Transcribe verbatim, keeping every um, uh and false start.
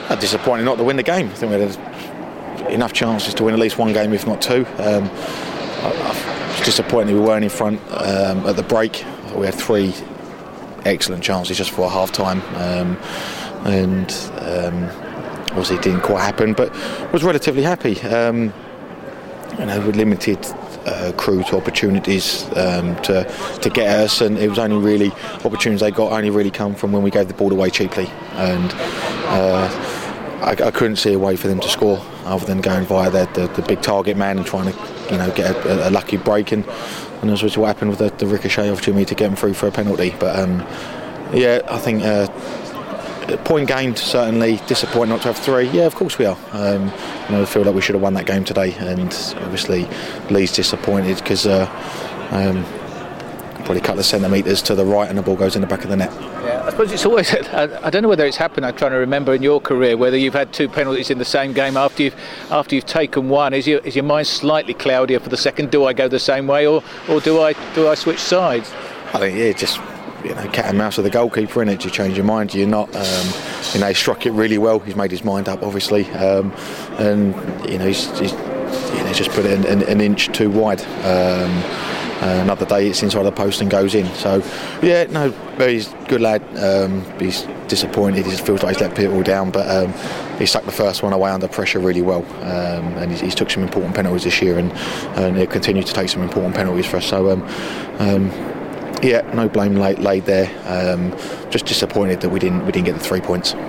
Uh, disappointing not to win the game. I think we had enough chances to win at least one game, if not two. Um, I, I was disappointed we weren't in front um, at the break. We had three excellent chances just before half time, um, and um, obviously it didn't quite happen, but was relatively happy. Um, you know, with limited uh, crew to opportunities um, to to get at us, and it was only really opportunities they got only really come from when we gave the ball away cheaply, and uh, I, I couldn't see a way for them to score other than going via the, the, the big target man and trying to, you know, get a, a lucky break, and, and that's what happened with the, the ricochet opportunity to get them through for a penalty. But um, yeah, I think uh, point gained, certainly. Disappointed not to have three. Yeah, of course we are. Um, you know, I feel like we should have won that game today, and obviously Lee's disappointed because uh, um, probably a couple of centimetres to the right and the ball goes in the back of the net. Yeah, I suppose it's always, I, I don't know whether it's happened, I'm trying to remember in your career, whether you've had two penalties in the same game after you've after you've taken one. Is your is your mind slightly cloudier for the second? Do I go the same way, or or do I do I switch sides? I think, yeah, just, you know, cat and mouse with the goalkeeper, innit? You change your mind, you're not. Um, you know, he struck it really well. He's made his mind up, obviously, um, and you know, he's, he's you know, just put it an, an, an inch too wide. Um, uh, another day, it's inside the post and goes in. So, yeah, no, he's a good lad. Um, he's disappointed. He just feels like he's let people down, but um, he stuck the first one away under pressure really well, um, and he's, he's took some important penalties this year, and, and he'll continue to take some important penalties for us. So. Um, um, Yeah, no blame laid, laid there. Um, just disappointed that we didn't we didn't get the three points.